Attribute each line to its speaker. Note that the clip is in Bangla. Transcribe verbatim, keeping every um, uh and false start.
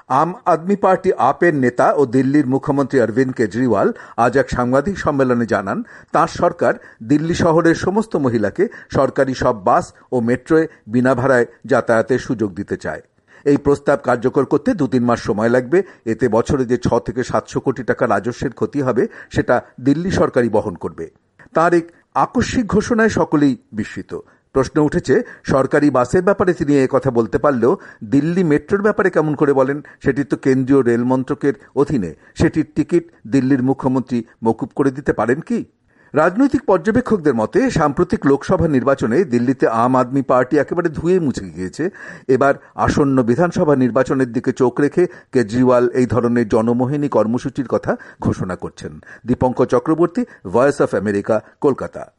Speaker 1: আম আদমি পার্টি আপের নেতা ও দিল্লির মুখ্যমন্ত্রী অরবিন্দ কেজরিওয়াল আজ এক সাংবাদিক সম্মেলনে জানান, তাঁর সরকার দিল্লি শহরের সমস্ত মহিলাকে সরকারি সব বাস ও মেট্রোয় বিনা ভাড়ায় যাতায়াতের সুযোগ দিতে চায়। এই প্রস্তাব কার্যকর করতে দু তিন মাস সময় লাগবে। এতে বছরে যে ছ থেকে সাতশো কোটি টাকা রাজস্বের ক্ষতি হবে সেটা দিল্লি সরকারই বহন করবে। তাঁর এক আকস্মিক ঘোষণায় সকলেই বিস্মিত। প্রশ্ন উঠেছে, সরকারি বাসের ব্যাপারে তিনি এ কথা বলতে পারলেও দিল্লি মেট্রোর ব্যাপারে কেমন করে বলেন? সেটি তো কেন্দ্রীয় রেল মন্ত্রকের অধীনে। সেটির টিকিট দিল্লির মুখ্যমন্ত্রী মকুব করে দিতে পারেন কি? রাজনৈতিক পর্যবেক্ষকদের মতে সাম্প্রতিক লোকসভা নির্বাচনে দিল্লিতে আম আদমি পার্টি একেবারে ধুয়ে মুছে গিয়েছে। এবার আসন্ন বিধানসভা নির্বাচনের দিকে চোখ রেখে কেজরিওয়াল এই ধরনের জনমোহিনী কর্মসূচির কথা ঘোষণা করছেন। Dipankar Chakraborty, Voice of America, Kolkata.